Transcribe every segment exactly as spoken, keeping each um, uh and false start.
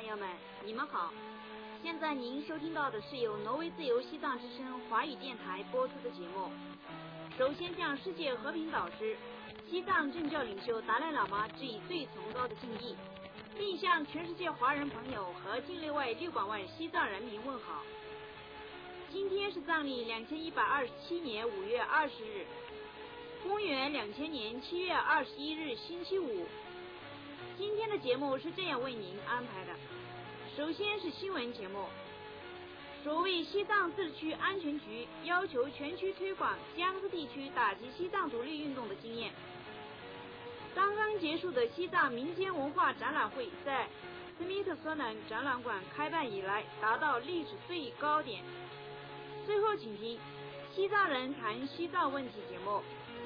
朋友们，你们好！现在您收听到的是由挪威自由西藏之声华语电台播出的节目。首先向世界和平导师、西藏政教领袖达赖喇嘛致以最崇高的敬意，并向全世界华人朋友和境内外六百万西藏人民问好。今天是藏历两千一百二十七年五月二十日，公元两千年七月二十一日星期五。今天的节目是这样为您安排的：首先是新闻节目，所谓西藏自治区安全局要求全区推广江孜地区打击西藏独立运动的经验。刚刚结束的西藏民间文化展览会在斯密特索南展览馆开办以来达到历史最高点。最后请听西藏人谈西藏问题节目。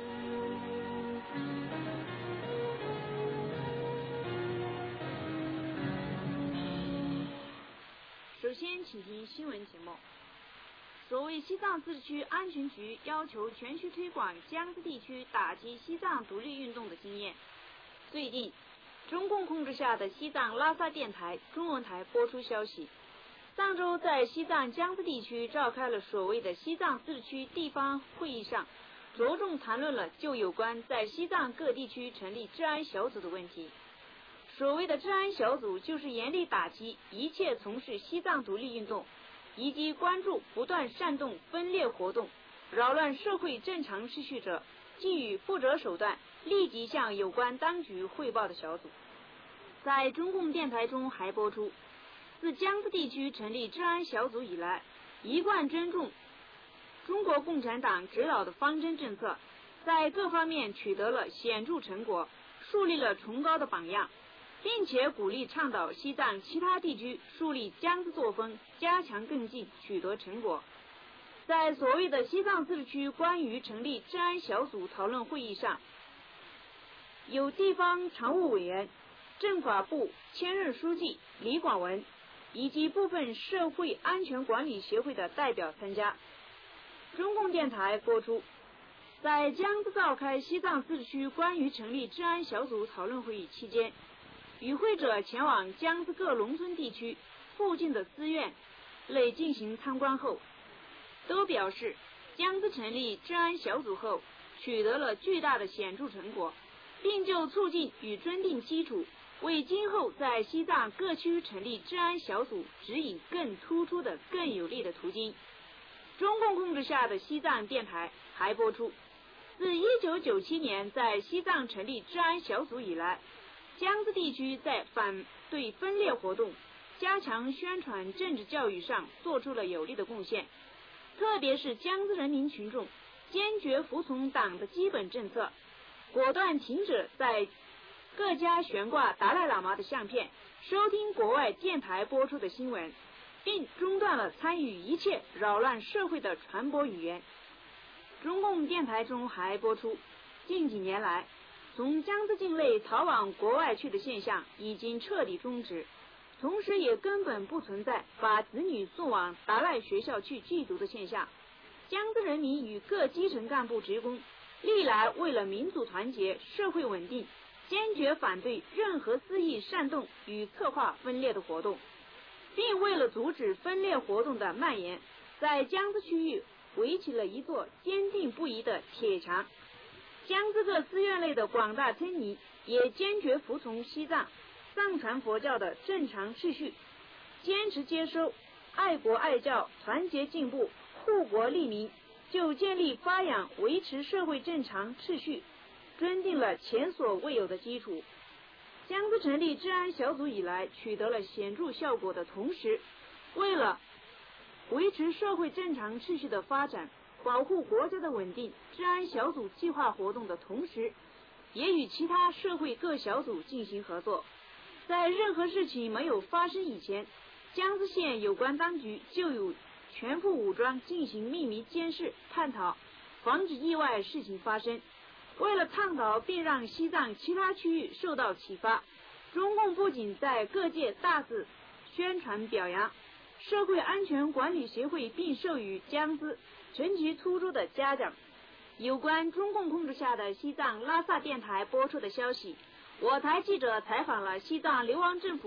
首先请听新闻节目。所谓西藏自治区安全局要求全区推广江孜地区打击西藏独立运动的经验。最近中共控制下的西藏拉萨电台中文台播出消息，上周在西藏江孜地区召开了所谓的西藏自治区地方会议上，着重谈论了就有关在西藏各地区成立治安小组的问题。所谓的治安小组就是严厉打击一切从事西藏独立运动以及关注不断煽动分裂活动、扰乱社会正常秩序者，给予不择手段立即向有关当局汇报的小组。在中共电台中还播出，自江孜地区成立治安小组以来，一贯尊重中国共产党指导的方针政策，在各方面取得了显著成果，树立了崇高的榜样，并且鼓励倡导西藏其他地区树立江孜作风，加强更进，取得成果。在所谓的西藏自治区关于成立治安小组讨论会议上，有地方常务委员、政法部签任书记李广文以及部分社会安全管理协会的代表参加。中共电台播出，在江孜召开西藏自治区关于成立治安小组讨论会议期间，与会者前往江孜各农村地区附近的寺院内进行参观后，都表示江孜成立治安小组后取得了巨大的显著成果，并就促进与尊定基础，为今后在西藏各区成立治安小组指引更突出的、更有力的途径。中共控制下的西藏电台还播出，自一九九七年在西藏成立治安小组以来，江孜地区在反对分裂活动、加强宣传政治教育上做出了有力的贡献，特别是江孜人民群众坚决服从党的基本政策，果断停止在各家悬挂达赖喇嘛的相片，收听国外电台播出的新闻，并中断了参与一切扰乱社会的传播语言。中共电台中还播出，近几年来从江孜境内逃往国外去的现象已经彻底终止，同时也根本不存在把子女送往达赖学校去寄读的现象。江孜人民与各基层干部职工历来为了民族团结、社会稳定，坚决反对任何肆意煽动与策划分裂的活动，并为了阻止分裂活动的蔓延，在江孜区域围起了一座坚定不移的铁墙。江孜各寺院内的广大僧尼也坚决服从西藏藏传佛教的正常秩序，坚持接收爱国爱教、团结进步、护国利民，就建立发扬维持社会正常秩序奠定了前所未有的基础。江孜成立治安小组以来取得了显著效果的同时，为了维持社会正常秩序的发展，保护国家的稳定，治安小组计划活动的同时，也与其他社会各小组进行合作。在任何事情没有发生以前，江孜县有关当局就有全副武装进行秘密监视、探讨，防止意外事情发生。为了倡导并让西藏其他区域受到启发，中共不仅在各界大肆宣传表扬，社会安全管理协会并授予江孜陈其突出的嘉奖。有关中共控制下的西藏拉萨电台播出的消息，我台记者采访了西藏流亡政府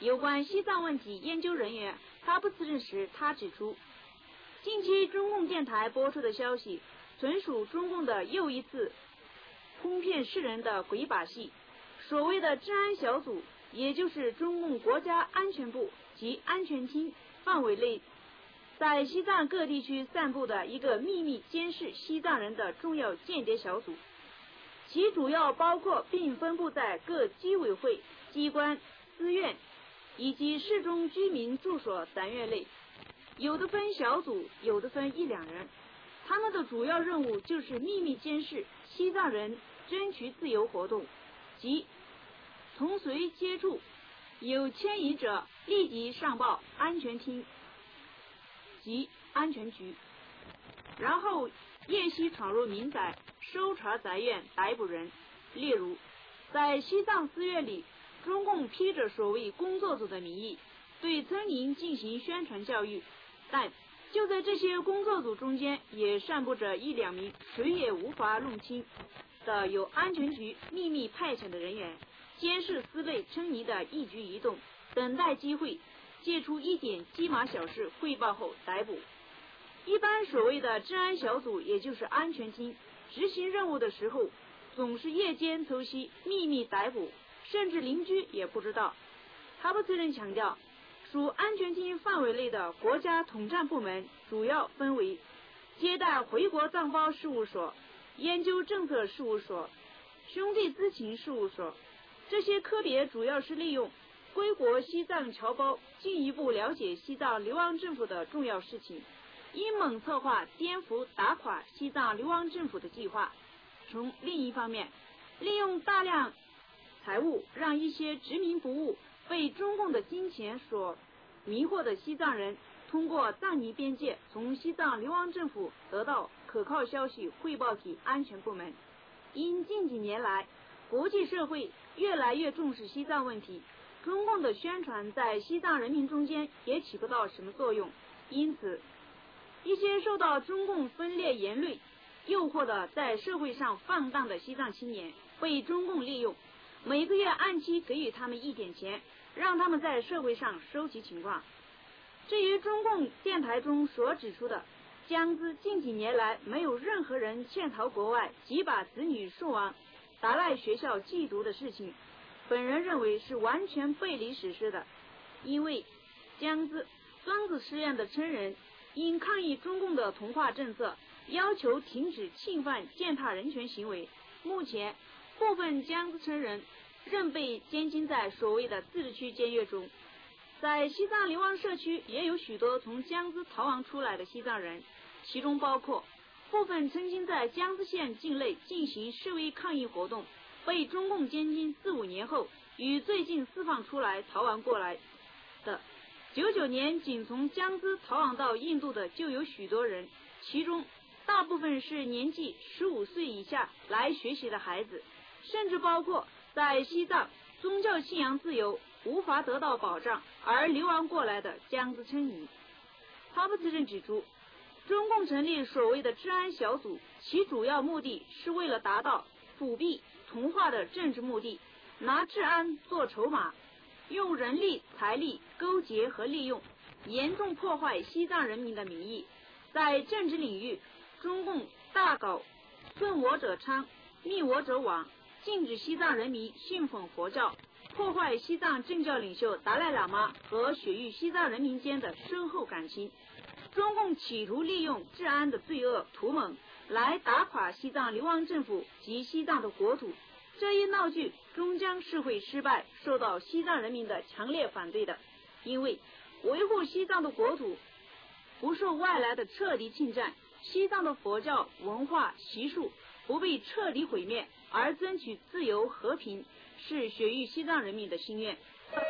有关西藏问题研究人员他不自认时，他指出，近期中共电台播出的消息纯属中共的又一次哄骗世人的鬼把戏。所谓的治安小组，也就是中共国家安全部及安全厅范围内在西藏各地区散布的一个秘密监视西藏人的重要间谍小组，其主要包括并分布在各基委会、机关、寺院以及市中居民住所单元内，有的分小组，有的分一两人。他们的主要任务就是秘密监视西藏人争取自由活动及同随接触，有迁移者立即上报安全厅及安全局，然后夜袭闯入民宅，搜查宅院，逮捕人。例如，在西藏寺院里，中共披着所谓工作组的名义对村民进行宣传教育，但就在这些工作组中间，也散布着一两名谁也无法弄清的有安全局秘密派遣的人员，监视寺内村民的一举一动，等待机会借出一点鸡毛小事汇报后逮捕。一般所谓的治安小组，也就是安全厅，执行任务的时候总是夜间偷袭，秘密逮捕，甚至邻居也不知道。哈布斯人强调，属安全厅范围内的国家统战部门主要分为接待回国藏胞事务所、研究政策事务所、兄弟咨询事务所。这些科别主要是利用归国西藏侨胞进一步了解西藏流亡政府的重要事情，阴谋策划颠覆打垮西藏流亡政府的计划。从另一方面，利用大量财物让一些执迷不悟、被中共的金钱所迷惑的西藏人，通过藏尼边界从西藏流亡政府得到可靠消息，汇报给安全部门。因近几年来国际社会越来越重视西藏问题，中共的宣传在西藏人民中间也起不到什么作用，因此一些受到中共分裂言论诱惑的在社会上放荡的西藏青年被中共利用，每个月按期给予他们一点钱，让他们在社会上收集情况。至于中共电台中所指出的江孜近几年来没有任何人潜逃国外即把子女送往达赖学校寄读的事情，本人认为是完全背离史实的。因为江孜庄子实验的村人因抗议中共的同化政策，要求停止侵犯践踏人权行为，目前部分江孜村人仍被监禁在所谓的自治区监狱中。在西藏流亡社区也有许多从江孜逃亡出来的西藏人，其中包括部分曾经在江孜县境内进行示威抗议活动，被中共监禁四五年后与最近释放出来逃亡过来的。九九年仅从江孜逃亡到印度的就有许多人，其中大部分是年纪十五岁以下来学习的孩子，甚至包括在西藏宗教信仰自由无法得到保障而流亡过来的江孜村民。哈布斯人指出，中共成立所谓的治安小组，其主要目的是为了达到辅弼同化的政治目的，拿治安做筹码，用人力财力勾结和利用，严重破坏西藏人民的民意。在政治领域，中共大搞顺我者昌，逆我者亡，禁止西藏人民信奉佛教，破坏西藏政教领袖达赖喇嘛和雪域西藏人民间的深厚感情。中共企图利用治安的罪恶图谋来打垮西藏流亡政府及西藏的国土，这一闹剧终将是会失败，受到西藏人民的强烈反对的。因为维护西藏的国土不受外来的彻底侵占，西藏的佛教文化习俗不被彻底毁灭，而争取自由和平，是雪域西藏人民的心愿。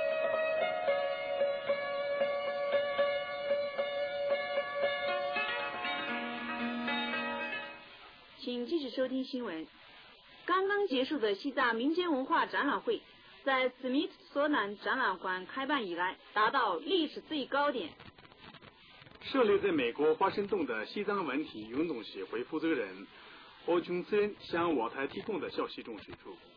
请继续收听新闻。刚刚结束的西藏民间文化展览会，在史密索南展览馆开办以来达到历史最高点。 设立在美国华盛顿的西藏文体运动协会负责人欧琼森向我台提供的消息中指出，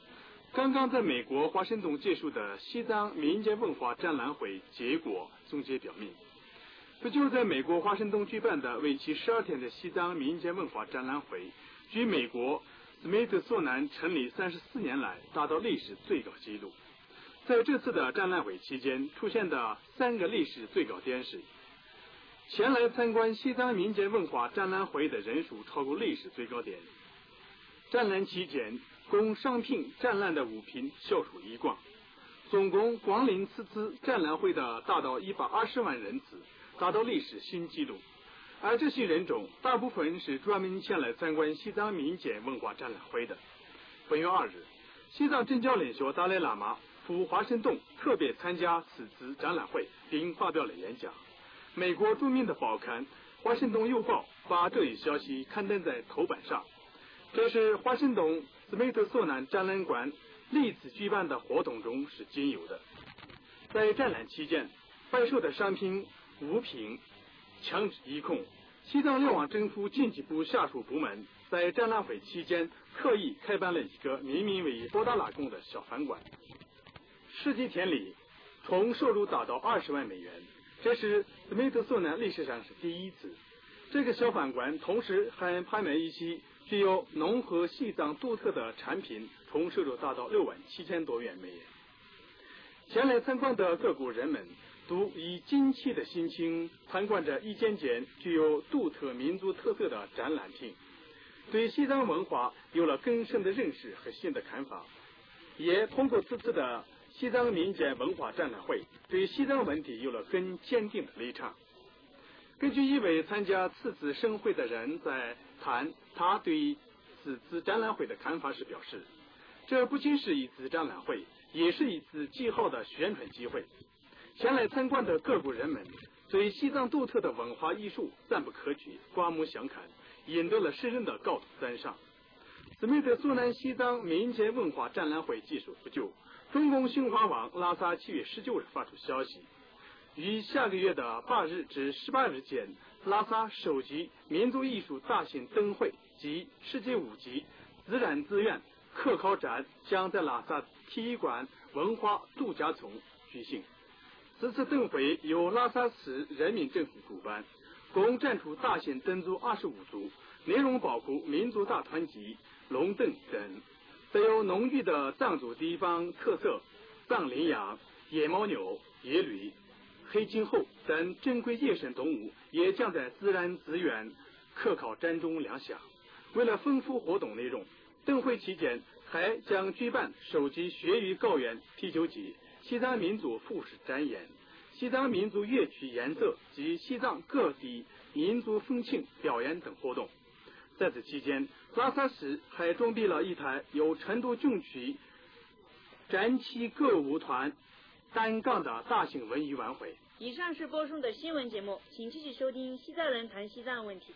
刚刚在美国华盛顿结束的西藏民间文化展览会结果总结表明，不久在美国华盛顿举办的为期十二天的西藏民间文化展览会，距美国斯密特索南成立三十四年来达到历史最高纪录。在这次的展览会期间出现的三个历史最高点是：前来参观西藏民间文化展览会的人数超过历史最高点。展览期间，供商品展览的物品销售一光，总共光临此次展览会的达到一百二十万人次，达到历史新纪录。而这些人中，大部分是专门前来参观西藏民间文化展览会的。本月二日，西藏政教领袖达赖喇嘛赴华盛顿特别参加此次展览会，并发表了演讲。美国著名的报刊《华盛顿邮报》把这一消息刊登在头版上。这是华盛顿斯密特索南展览馆历次举办的活动中是仅有的。在展览期间，贩售的商品物品强制一空。西藏流亡政府经济部下属部门在展览会期间特意开办了一个命名为波达拉宫的小饭馆，十几天里总收入达到二十万美元，这是斯密特索南历史上是第一次。这个小饭馆同时还拍卖一些具有农和西藏独特的产品，总收入达到六万七千多元美元。前来参观的各国人们都以惊奇的心情参观着一间间具有独特民族特色的展览厅，对西藏文化有了更深的认识和新的看法，也通过此次的西藏民间文化展览会，对西藏问题有了更坚定的立场。根据一位参加此次盛会的人在谈他对此次展览会的看法时表示，这不仅是一次展览会，也是一次极好的宣传机会。前来参观的各国人们对西藏独特的文化艺术赞不可取，刮目相看，赢得了世人的高度赞赏。斯密特索南西藏民间文化展览会结束不久，中共新华网拉萨七月十九日发出消息，于下个月的八日至十八日间，拉萨首届民族艺术大型灯会及世界五级自然资源科考展将在拉萨体育馆文化度假村举行。此次灯会由拉萨市人民政府主办，共展出大型灯组二十五组，内容包括民族大团结、龙灯等，带有浓郁的藏族地方特色，藏羚羊、野牦牛、野驴、黑金猴等珍贵野生动物也将在自然资源科考展中亮相。为了丰富活动内容，灯会期间还将举办首届雪域高原啤酒节、西藏民族服饰展演、西藏民族乐曲演奏及西藏各地民族风情表演等活动。在此期间，拉萨市还准备了一台由成都军区战旗歌舞团担纲的大型文艺晚会。 以上是播送的新闻节目，请继续收听西藏人谈西藏问题。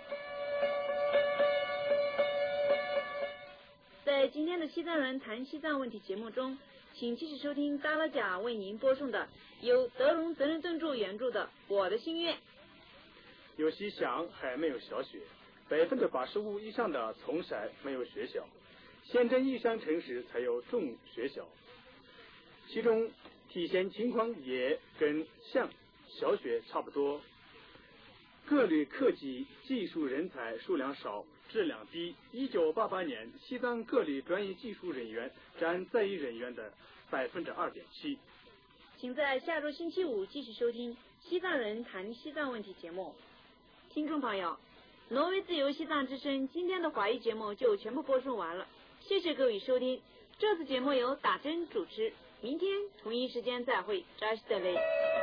在今天的西藏人谈西藏问题节目中，请继续收听达拉贾为您播送的由德荣责任炖著原著的《我的心愿》。 有些乡还没有小学，百分之八十五以上的村寨没有学校，县镇以上城市才有中学校，其中体现情况也跟乡小学差不多。各类科技技术人才数量少，质量低。一九八八年，西藏各类专业技术人员占在役人员的百分之二点七。 请在下周星期五继续收听《西藏人谈西藏问题》节目。听众朋友，挪威自由西藏之声今天的华语节目就全部播送完了，谢谢各位收听。这次节目由打针主持，明天同一时间再会，扎西德雷。